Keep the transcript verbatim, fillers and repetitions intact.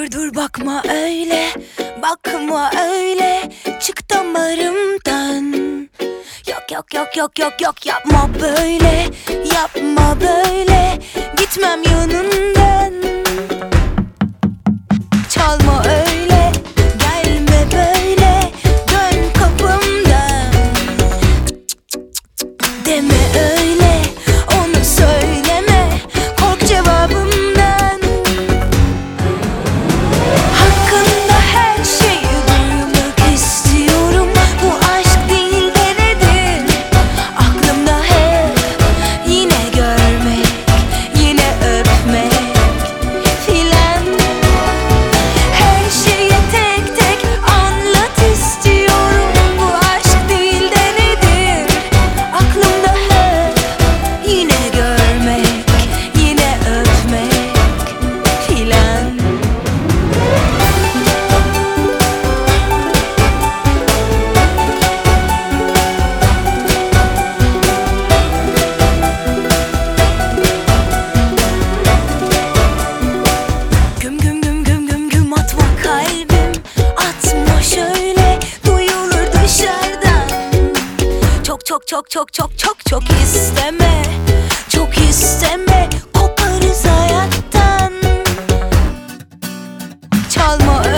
Dur dur bakma öyle, bakma öyle, çık damarımdan. Yok yok yok yok yok yok, yapma böyle, yapma böyle, gitmem yanından. Çalma öyle, gelme böyle, dön kapımdan. Deme öyle, onu söyleme, kork cevabımdan. Hakkında her şeyi duymak istiyorum. Bu aşk değil de nedir? Aklımda hep yine görmek, yine öpmek filan. Her şeyi tek tek anlat istiyorum. Bu aşk değil de nedir? Aklımda hep yine görmek, yine öpmek filan. Güm güm güm güm güm güm atma kalbim, atma şöyle, duyulur dışarıdan. Çok çok çok çok çok çok çok isteme, çok isteme, koparız hayattan. Çalma